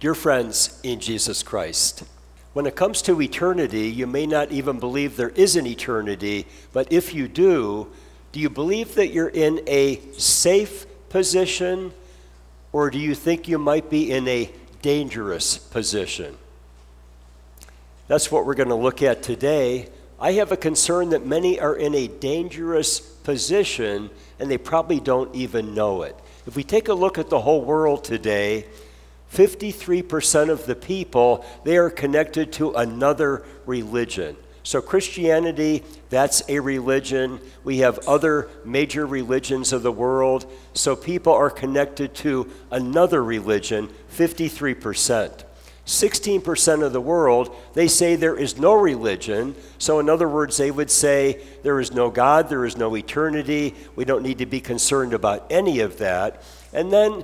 Dear friends in Jesus Christ, when it comes to eternity, you may not even believe there is an eternity, but if you do you believe that you're in a safe position, or do you think you might be in a dangerous position? That's what we're going to look at today. I have a concern that many are in a dangerous position, and they probably don't even know it. If we take a look at the whole world today, 53% of the people, they are connected to another religion. So Christianity, that's a religion. We have other major religions of the world. So people are connected to another religion, 53%. 16% of the world, they say there is no religion. So in other words, they would say there is no God, there is no eternity. We don't need to be concerned about any of that. And then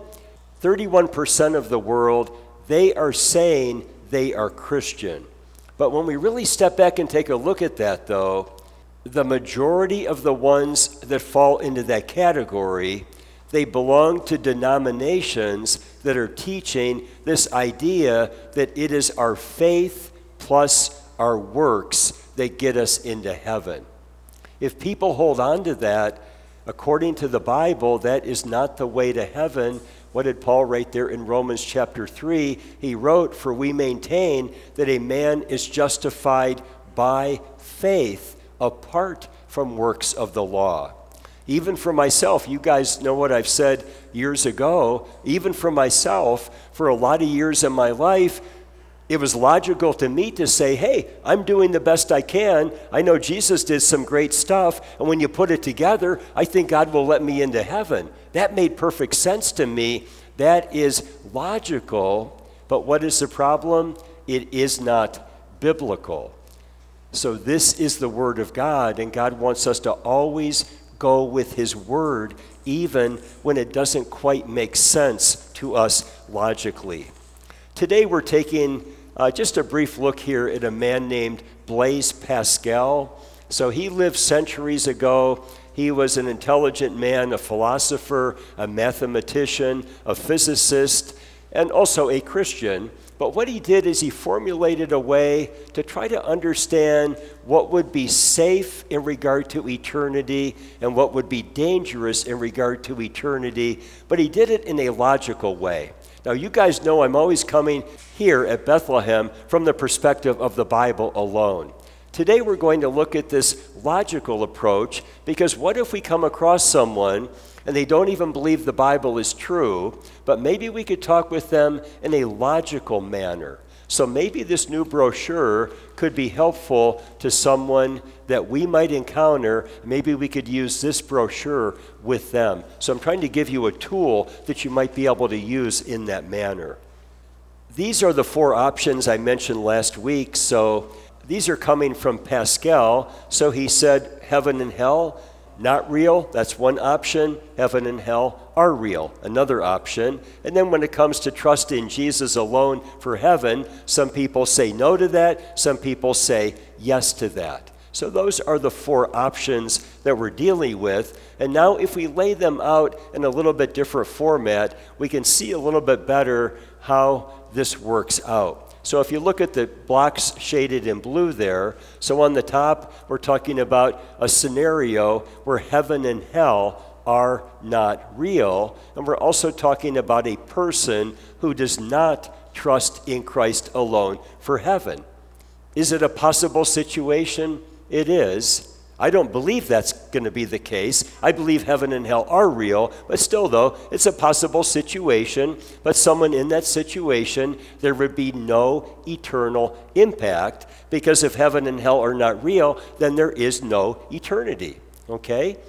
31% of the world, they are saying they are Christian. But when we really step back and take a look at that, though, the majority of the ones that fall into that category, they belong to denominations that are teaching this idea that it is our faith plus our works that get us into heaven. If people hold on to that, according to the Bible, that is not the way to heaven. What did Paul write there in Romans chapter 3? He wrote, "For we maintain that a man is justified by faith apart from works of the law." Even for myself, you guys know what I've said years ago, even for myself, for a lot of years in my life, it was logical to me to say, hey, I'm doing the best I can. I know Jesus did some great stuff, and when you put it together, I think God will let me into heaven. That made perfect sense to me. That is logical, but what is the problem? It is not biblical. So this is the Word of God, and God wants us to always go with His Word, even when it doesn't quite make sense to us logically. Today we're taking just a brief look here at a man named Blaise Pascal. So he lived centuries ago. He was an intelligent man, a philosopher, a mathematician, a physicist, and also a Christian. But what he did is he formulated a way to try to understand what would be safe in regard to eternity and what would be dangerous in regard to eternity. But he did it in a logical way. Now, you guys know I'm always coming here at Bethlehem from the perspective of the Bible alone. Today we're going to look at this logical approach, because what if we come across someone and they don't even believe the Bible is true, but maybe we could talk with them in a logical manner. So maybe this new brochure could be helpful to someone that we might encounter. Maybe we could use this brochure with them. So I'm trying to give you a tool that you might be able to use in that manner. These are the four options I mentioned last week. So these are coming from Pascal. So he said heaven and hell, not real. That's one option. Heaven and hell are real. Another option. And then when it comes to trust in Jesus alone for heaven, some people say no to that. Some people say yes to that. So those are the four options that we're dealing with. And now if we lay them out in a little bit different format, we can see a little bit better how this works out. So if you look at the blocks shaded in blue there, so on the top, we're talking about a scenario where heaven and hell are not real. And we're also talking about a person who does not trust in Christ alone for heaven. Is it a possible situation? It is. I don't believe that's going to be the case. I believe heaven and hell are real, but still, though, it's a possible situation. But someone in that situation, there would be no eternal impact, because if heaven and hell are not real, then there is no eternity. Okay?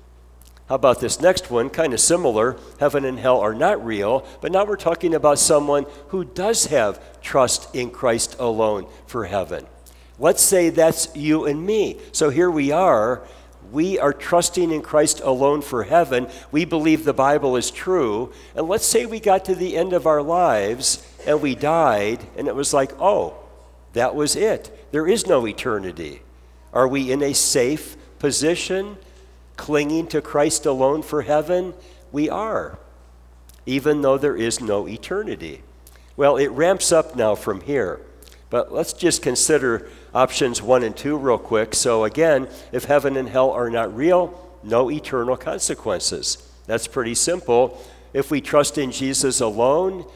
How about this next one? Kind of similar. Heaven and hell are not real, but now we're talking about someone who does have trust in Christ alone for heaven. Let's say that's you and me. So here we are. We are trusting in Christ alone for heaven. We believe the Bible is true. And let's say we got to the end of our lives and we died, and it was like, oh, that was it. There is no eternity. Are we in a safe position, clinging to Christ alone for heaven? We are, even though there is no eternity. Well, it ramps up now from here. But let's just consider options 1 and 2 real quick. So again, if heaven and hell are not real, no eternal consequences. That's pretty simple. If we trust in Jesus alone,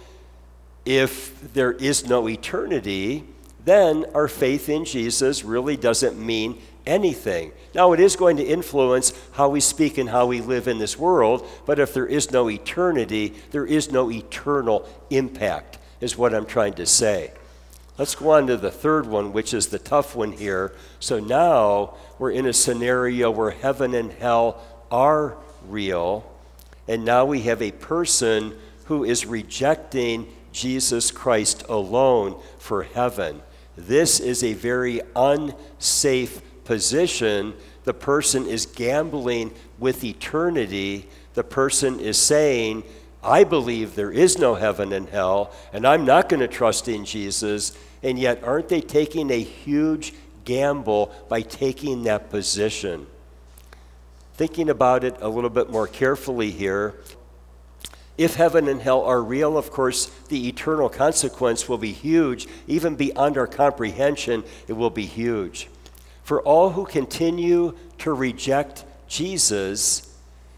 if there is no eternity, then our faith in Jesus really doesn't mean anything. Now, it is going to influence how we speak and how we live in this world, but if there is no eternity, there is no eternal impact, is what I'm trying to say. Let's go on to the third one, which is the tough one here. So now we're in a scenario where heaven and hell are real, and now we have a person who is rejecting Jesus Christ alone for heaven. This is a very unsafe position. The person is gambling with eternity. The person is saying, I believe there is no heaven and hell, and I'm not going to trust in Jesus. And yet, aren't they taking a huge gamble by taking that position? Thinking about it a little bit more carefully here, if heaven and hell are real, of course, the eternal consequence will be huge. Even beyond our comprehension, it will be huge. For all who continue to reject Jesus,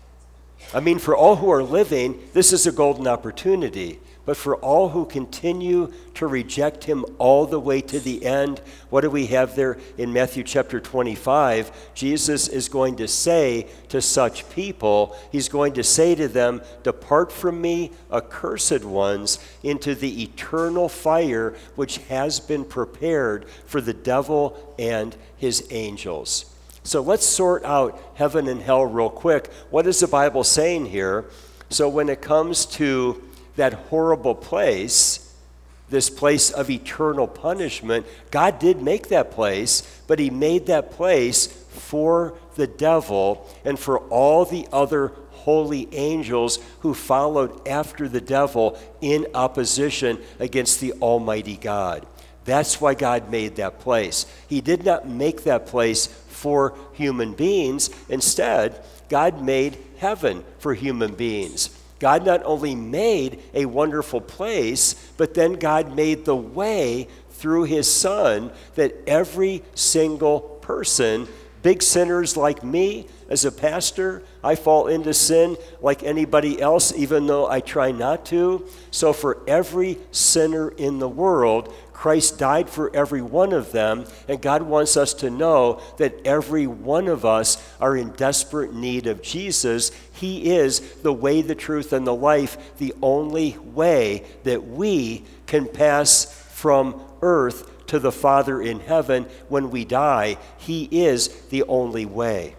for all who are living, this is a golden opportunity. But for all who continue to reject him all the way to the end, what do we have there in Matthew chapter 25? Jesus is going to say to such people, he's going to say to them, depart from me, accursed ones, into the eternal fire which has been prepared for the devil and his angels. So let's sort out heaven and hell real quick. What is the Bible saying here? So when it comes to that horrible place, this place of eternal punishment, God did make that place, but he made that place for the devil and for all the other holy angels who followed after the devil in opposition against the Almighty God. That's why God made that place. He did not make that place for human beings. Instead, God made heaven for human beings. God not only made a wonderful place, but then God made the way through his Son that every single person, big sinners like me as a pastor, I fall into sin like anybody else, even though I try not to. So for every sinner in the world, Christ died for every one of them, and God wants us to know that every one of us are in desperate need of Jesus. He is the way, the truth, and the life, the only way that we can pass from earth to the Father in heaven when we die. He is the only way.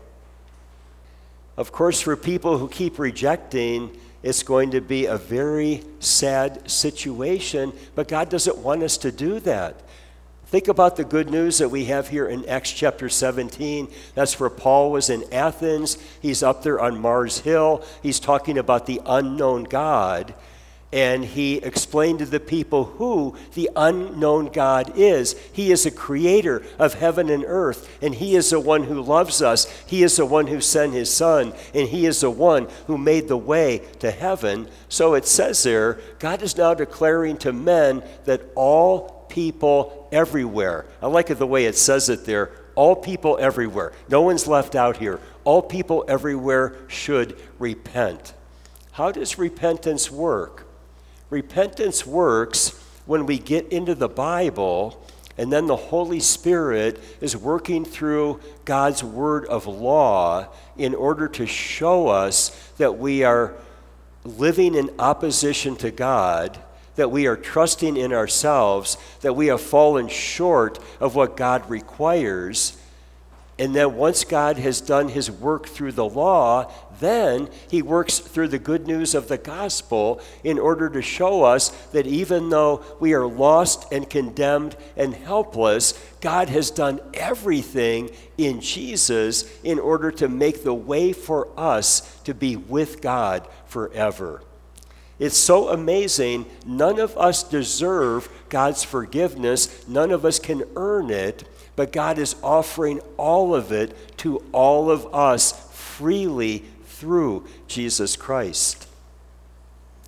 Of course, for people who keep rejecting, it's going to be a very sad situation, but God doesn't want us to do that. Think about the good news that we have here in Acts chapter 17. That's where Paul was in Athens. He's up there on Mars Hill. He's talking about the unknown God. And he explained to the people who the unknown God is. He is a creator of heaven and earth, and he is the one who loves us. He is the one who sent his Son, and he is the one who made the way to heaven. So it says there, God is now declaring to men that all people everywhere, I like it the way it says it there, all people everywhere. No one's left out here. All people everywhere should repent. How does repentance work? Repentance works when we get into the Bible and then the Holy Spirit is working through God's word of law in order to show us that we are living in opposition to God, that we are trusting in ourselves, that we have fallen short of what God requires. And then once God has done his work through the law, then he works through the good news of the gospel in order to show us that even though we are lost and condemned and helpless, God has done everything in Jesus in order to make the way for us to be with God forever. It's so amazing. None of us deserve God's forgiveness. None of us can earn it. But God is offering all of it to all of us freely through Jesus Christ.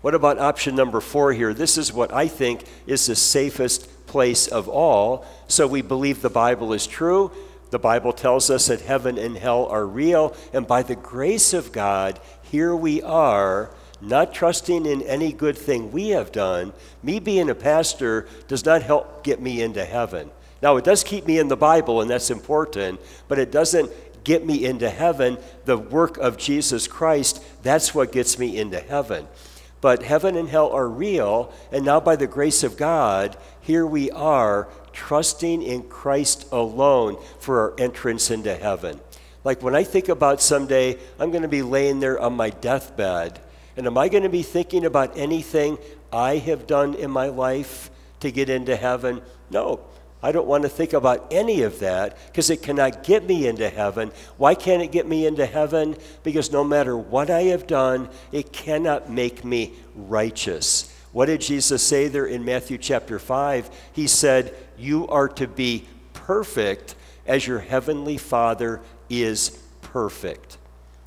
What about option number 4 here? This is what I think is the safest place of all. So we believe the Bible is true. The Bible tells us that heaven and hell are real. And by the grace of God, here we are, not trusting in any good thing we have done. Me being a pastor does not help get me into heaven. Now, it does keep me in the Bible, and that's important, but it doesn't get me into heaven. The work of Jesus Christ, that's what gets me into heaven. But heaven and hell are real, and now by the grace of God, here we are trusting in Christ alone for our entrance into heaven. Like when I think about someday I'm going to be laying there on my deathbed, and am I going to be thinking about anything I have done in my life to get into heaven? No. I don't want to think about any of that because it cannot get me into heaven. Why can't it get me into heaven? Because no matter what I have done, it cannot make me righteous. What did Jesus say there in Matthew chapter 5? He said, "You are to be perfect as your heavenly Father is perfect."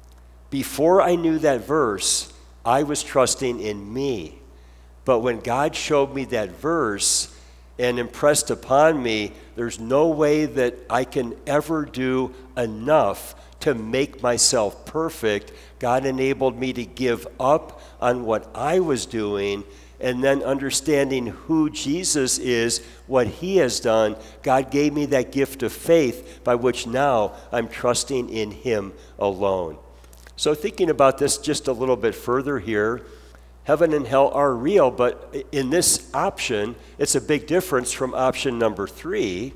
Before I knew that verse, I was trusting in me. But when God showed me that verse, and impressed upon me, there's no way that I can ever do enough to make myself perfect. God enabled me to give up on what I was doing, and then understanding who Jesus is, what he has done, God gave me that gift of faith by which now I'm trusting in him alone. So thinking about this just a little bit further here, heaven and hell are real, but in this option, it's a big difference from option number 3.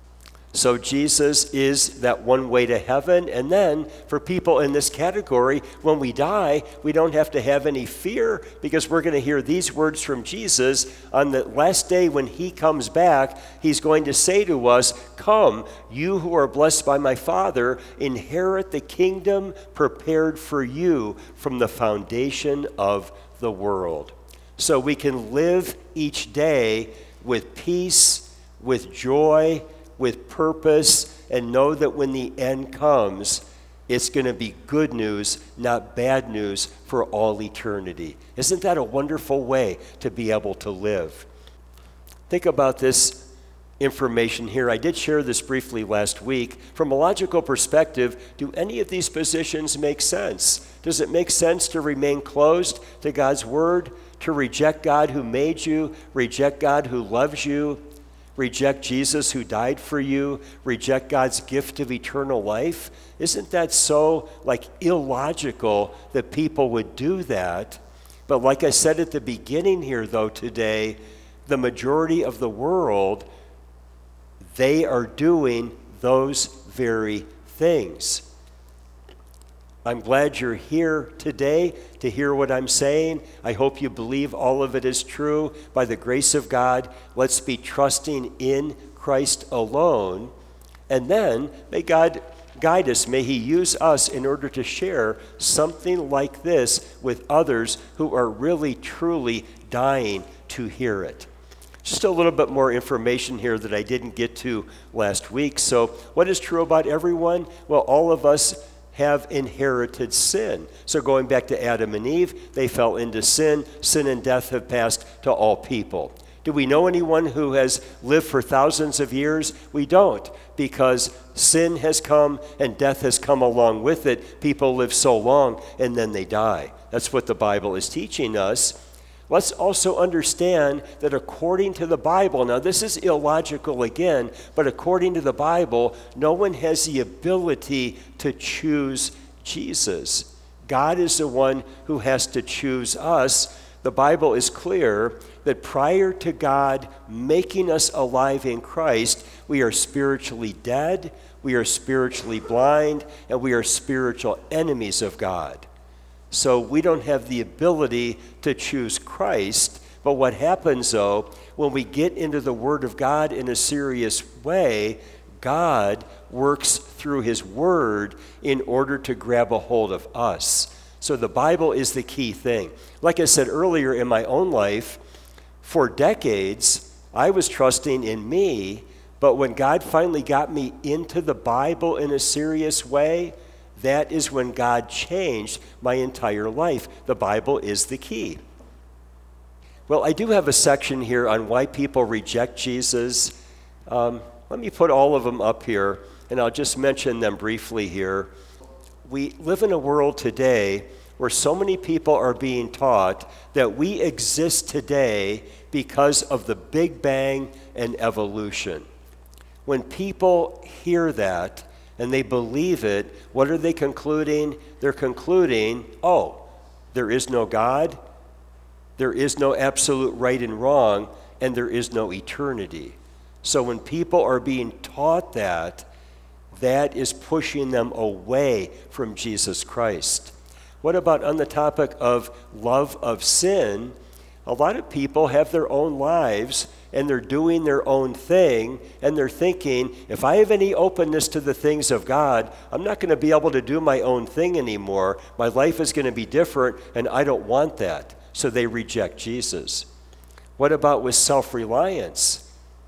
So Jesus is that one way to heaven, and then for people in this category, when we die, we don't have to have any fear because we're going to hear these words from Jesus on the last day when he comes back. He's going to say to us, "Come, you who are blessed by my Father, inherit the kingdom prepared for you from the foundation of the world." So we can live each day with peace, with joy, with purpose, and know that when the end comes, it's going to be good news, not bad news for all eternity. Isn't that a wonderful way to be able to live? Think about this information here. I did share this briefly last week. From a logical perspective, do any of these positions make sense? Does it make sense to remain closed to God's word, to reject God who made you, reject God who loves you, reject Jesus who died for you, reject God's gift of eternal life? Isn't that so illogical that people would do that? But like I said at the beginning here though today, the majority of the world, they are doing those very things. I'm glad you're here today to hear what I'm saying. I hope you believe all of it is true. By the grace of God, let's be trusting in Christ alone. And then may God guide us. May he use us in order to share something like this with others who are really, truly dying to hear it. Just a little bit more information here that I didn't get to last week. So what is true about everyone? Well, all of us have inherited sin. So going back to Adam and Eve, they fell into sin. Sin and death have passed to all people. Do we know anyone who has lived for thousands of years? We don't, because sin has come and death has come along with it. People live so long and then they die. That's what the Bible is teaching us. Let's also understand that according to the Bible, now this is illogical again, but according to the Bible, no one has the ability to choose Jesus. God is the one who has to choose us. The Bible is clear that prior to God making us alive in Christ, we are spiritually dead, we are spiritually blind, and we are spiritual enemies of God. So we don't have the ability to choose Christ. But what happens, though, when we get into the Word of God in a serious way, God works through his Word in order to grab a hold of us. So the Bible is the key thing. Like I said earlier in my own life, for decades, I was trusting in me, but when God finally got me into the Bible in a serious way, that is when God changed my entire life. The Bible is the key. Well, I do have a section here on why people reject Jesus. Let me put all of them up here, and I'll just mention them briefly here. We live in a world today where so many people are being taught that we exist today because of the Big Bang and evolution. When people hear that and they believe it, what are they concluding? They're concluding, oh, there is no God, there is no absolute right and wrong, and there is no eternity. So when people are being taught that, that is pushing them away from Jesus Christ. What about on the topic of love of sin? A lot of people have their own lives and they're doing their own thing, and they're thinking, if I have any openness to the things of God, I'm not going to be able to do my own thing anymore. My life is going to be different, and I don't want that. So they reject Jesus. What about with self-reliance?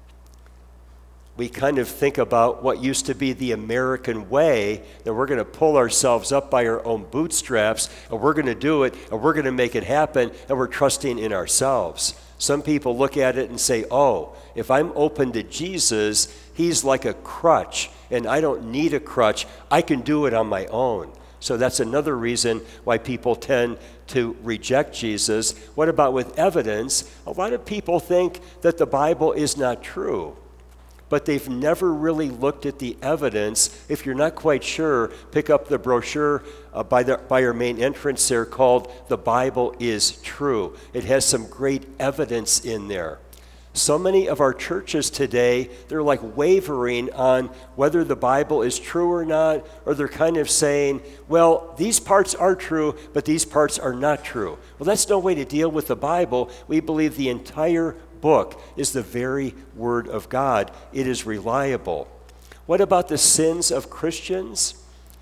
We kind of think about what used to be the American way, that we're going to pull ourselves up by our own bootstraps, and we're going to do it, and we're going to make it happen, and we're trusting in ourselves. Some people look at it and say, oh, if I'm open to Jesus, he's like a crutch, and I don't need a crutch. I can do it on my own. So that's another reason why people tend to reject Jesus. What about with evidence? A lot of people think that the Bible is not true, but they've never really looked at the evidence. If you're not quite sure, pick up the brochure by our main entrance there called The Bible is True. It has some great evidence in there. So many of our churches today, they're like wavering on whether the Bible is true or not, or they're kind of saying, well, these parts are true, but these parts are not true. Well, that's no way to deal with the Bible. We believe the entire book is the very Word of God. It is reliable. What about the sins of Christians?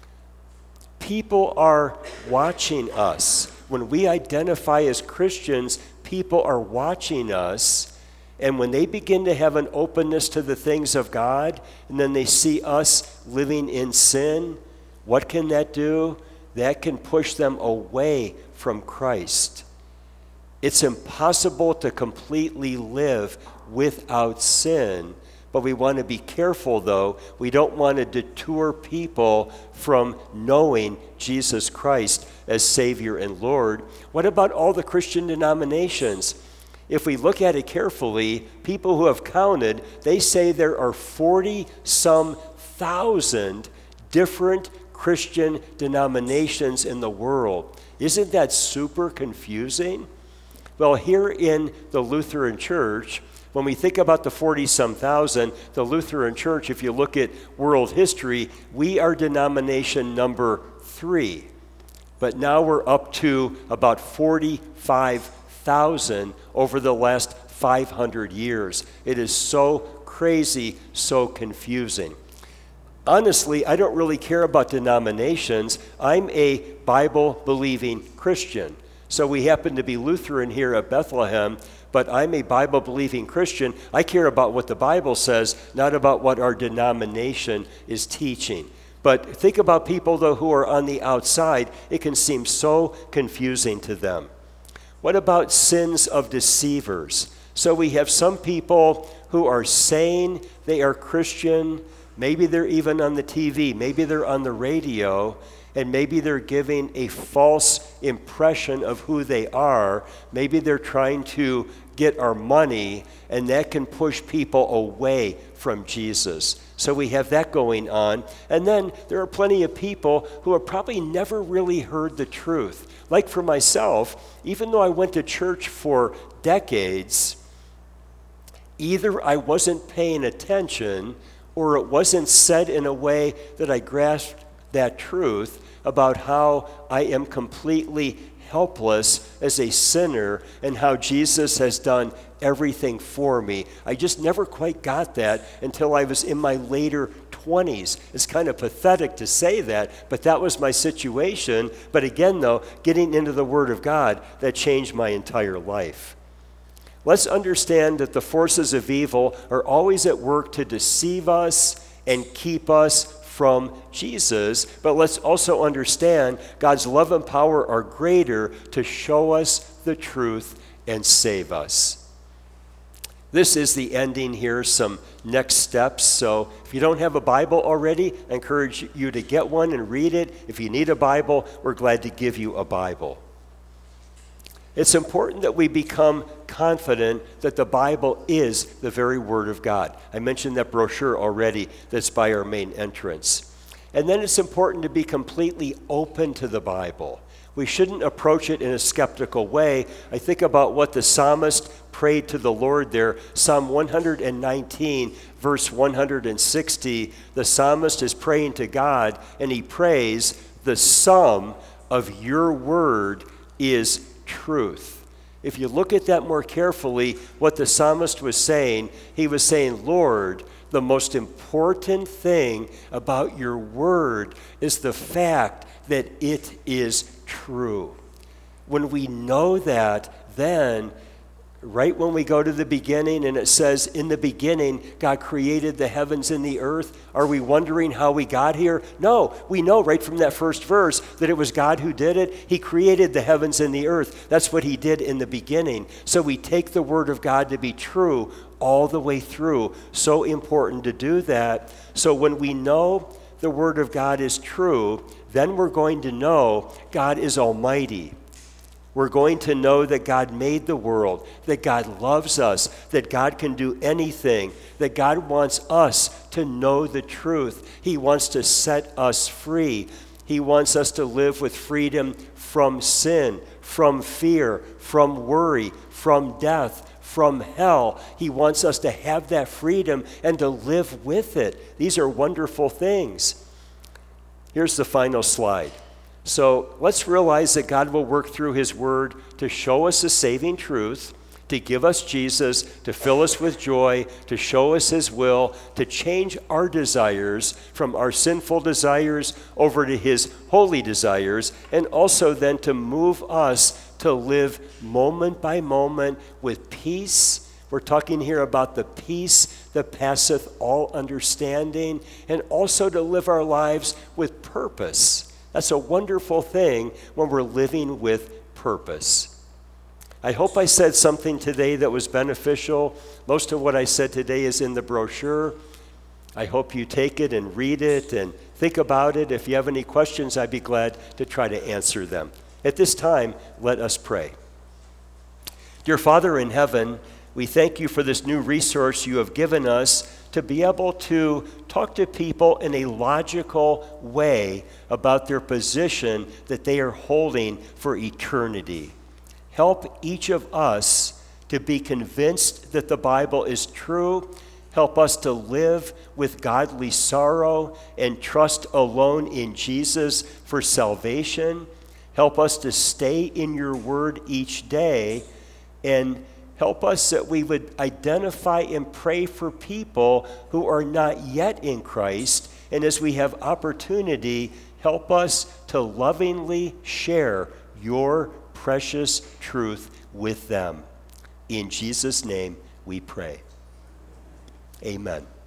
People are watching us. When we identify as Christians, people are watching us. And when they begin to have an openness to the things of God, and then they see us living in sin, what can that do? That can push them away from Christ. It's impossible to completely live without sin, but we want to be careful, though. We don't want to detour people from knowing Jesus Christ as Savior and Lord. What about all the Christian denominations? If we look at it carefully, people who have counted, they say there are 40-some thousand different Christian denominations in the world. Isn't that super confusing? Well, here in the Lutheran Church, when we think about the 40-some thousand, the Lutheran Church, if you look at world history, we are denomination number 3. But now we're up to about 45,000 over the last 500 years. It is so crazy, so confusing. Honestly, I don't really care about denominations. I'm a Bible-believing Christian. So we happen to be Lutheran here at Bethlehem, but I'm a Bible-believing Christian. I care about what the Bible says, not about what our denomination is teaching. But think about people, though, who are on the outside. It can seem so confusing to them. What about sins of deceivers? So we have some people who are saying they are Christian. Maybe they're even on the TV. Maybe they're on the radio. And maybe they're giving a false impression of who they are. Maybe they're trying to get our money, and that can push people away from Jesus. So we have that going on. And then there are plenty of people who have probably never really heard the truth. Like for myself, even though I went to church for decades, either I wasn't paying attention or it wasn't said in a way that I grasped that truth about how I am completely helpless as a sinner and how Jesus has done everything for me. I just never quite got that until I was in my later 20s. It's kind of pathetic to say that, but that was my situation. But again, though, getting into the Word of God, that changed my entire life. Let's understand that the forces of evil are always at work to deceive us and keep us from Jesus, but let's also understand God's love and power are greater to show us the truth and save us. This is the ending here, some next steps. So if you don't have a Bible already, I encourage you to get one and read it. If you need a Bible, we're glad to give you a Bible. It's important that we become confident that the Bible is the very Word of God. I mentioned that brochure already that's by our main entrance. And then it's important to be completely open to the Bible. We shouldn't approach it in a skeptical way. I think about what the psalmist prayed to the Lord there. Psalm 119, verse 160, the psalmist is praying to God, and he prays, "The sum of your word is truth." If you look at that more carefully, what the psalmist was saying, he was saying, "Lord, the most important thing about your word is the fact that it is true." When we know that, then right when we go to the beginning and it says, "In the beginning, God created the heavens and the earth," are we wondering how we got here? No, we know right from that first verse that it was God who did it. He created the heavens and the earth. That's what he did in the beginning. So we take the word of God to be true all the way through. So important to do that. So when we know the word of God is true, then we're going to know God is almighty. We're going to know that God made the world, that God loves us, that God can do anything, that God wants us to know the truth. He wants to set us free. He wants us to live with freedom from sin, from fear, from worry, from death, from hell. He wants us to have that freedom and to live with it. These are wonderful things. Here's the final slide. So let's realize that God will work through his word to show us the saving truth, to give us Jesus, to fill us with joy, to show us his will, to change our desires from our sinful desires over to his holy desires, and also then to move us to live moment by moment with peace. We're talking here about the peace that passeth all understanding, and also to live our lives with purpose. That's a wonderful thing when we're living with purpose. I hope I said something today that was beneficial. Most of what I said today is in the brochure. I hope you take it and read it and think about it. If you have any questions, I'd be glad to try to answer them. At this time, let us pray. Dear Father in heaven, we thank you for this new resource you have given us to be able to talk to people in a logical way about their position that they are holding for eternity. Help each of us to be convinced that the Bible is true. Help us to live with godly sorrow and trust alone in Jesus for salvation. Help us to stay in your word each day, and help us that we would identify and pray for people who are not yet in Christ. And as we have opportunity, help us to lovingly share your precious truth with them. In Jesus' name we pray. Amen.